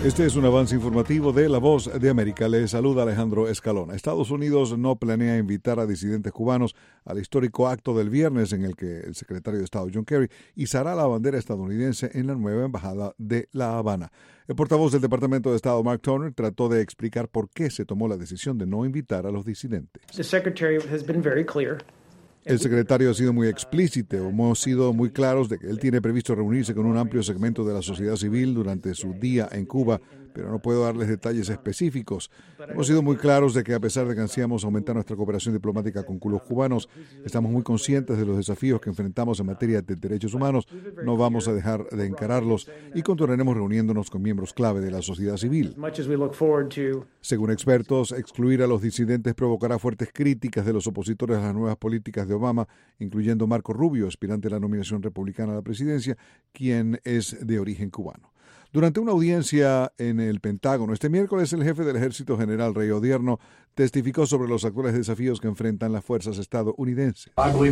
Este es un avance informativo de La Voz de América. Les saluda Alejandro Escalona. Estados Unidos no planea invitar a disidentes cubanos al histórico acto del viernes en el que el secretario de Estado John Kerry izará la bandera estadounidense en la nueva embajada de La Habana. El portavoz del Departamento de Estado, Mark Toner, trató de explicar por qué se tomó la decisión de no invitar a los disidentes. The secretary has been very clear. El secretario ha sido muy explícito, hemos sido muy claros de que él tiene previsto reunirse con un amplio segmento de la sociedad civil durante su día en Cuba, pero no puedo darles detalles específicos. Hemos sido muy claros de que a pesar de que ansiamos aumentar nuestra cooperación diplomática con los cubanos, estamos muy conscientes de los desafíos que enfrentamos en materia de derechos humanos, no vamos a dejar de encararlos y continuaremos reuniéndonos con miembros clave de la sociedad civil. Según expertos, excluir a los disidentes provocará fuertes críticas de los opositores a las nuevas políticas de Obama, incluyendo Marco Rubio, aspirante a la nominación republicana a la presidencia, quien es de origen cubano. Durante una audiencia en el Pentágono este miércoles, el jefe del Ejército, general Ray Odierno, testificó sobre los actuales desafíos que enfrentan las fuerzas estadounidenses.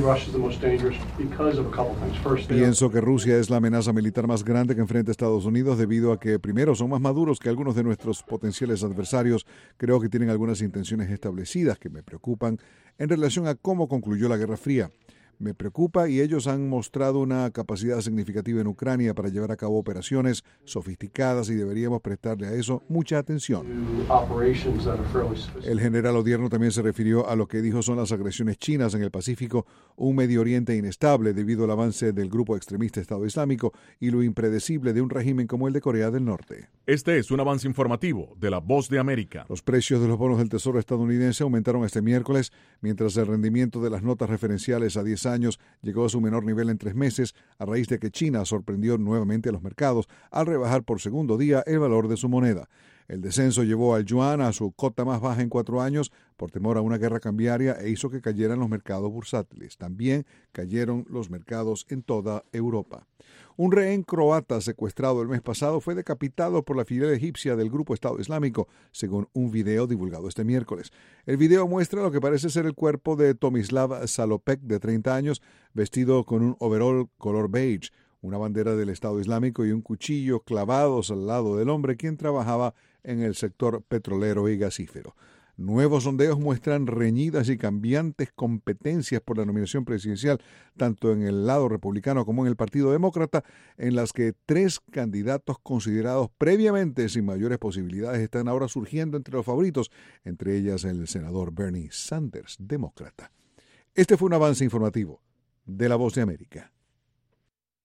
Pienso que Rusia es la amenaza militar más grande que enfrenta Estados Unidos debido a que, primero, son más maduros que algunos de nuestros potenciales adversarios. Creo que tienen algunas intenciones establecidas que me preocupan en relación a cómo concluyó la Guerra Fría. Me preocupa y ellos han mostrado una capacidad significativa en Ucrania para llevar a cabo operaciones sofisticadas y deberíamos prestarle a eso mucha atención. El general Odierno también se refirió a lo que dijo son las agresiones chinas en el Pacífico, un Medio Oriente inestable debido al avance del grupo extremista Estado Islámico y lo impredecible de un régimen como el de Corea del Norte. Este es un avance informativo de La Voz de América. Los precios de los bonos del Tesoro estadounidense aumentaron este miércoles, mientras el rendimiento de las notas referenciales a 10 años llegó a su menor nivel en 3 meses, a raíz de que China sorprendió nuevamente a los mercados al rebajar por segundo día el valor de su moneda. El descenso llevó al yuan a su cota más baja en 4 años por temor a una guerra cambiaria e hizo que cayeran los mercados bursátiles. También cayeron los mercados en toda Europa. Un rehén croata secuestrado el mes pasado fue decapitado por la filial egipcia del grupo Estado Islámico, según un video divulgado este miércoles. El video muestra lo que parece ser el cuerpo de Tomislav Salopek, de 30 años, vestido con un overol color beige, una bandera del Estado Islámico y un cuchillo clavados al lado del hombre, quien trabajaba en el sector petrolero y gasífero. Nuevos sondeos muestran reñidas y cambiantes competencias por la nominación presidencial, tanto en el lado republicano como en el Partido Demócrata, en las que 3 candidatos considerados previamente sin mayores posibilidades están ahora surgiendo entre los favoritos, entre ellas el senador Bernie Sanders, demócrata. Este fue un avance informativo de La Voz de América.